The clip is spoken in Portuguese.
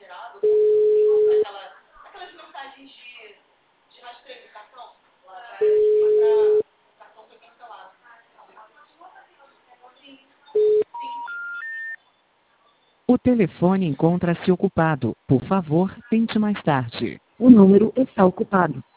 O telefone encontra-se ocupado. Por favor, tente mais tarde. O número está ocupado.